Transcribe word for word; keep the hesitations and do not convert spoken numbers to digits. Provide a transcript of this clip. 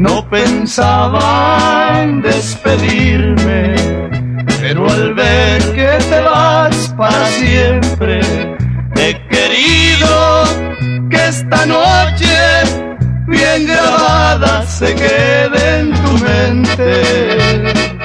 No pensaba en despedirme, pero al ver que te vas para siempre, he querido que esta noche bien grabada se quede en tu mente.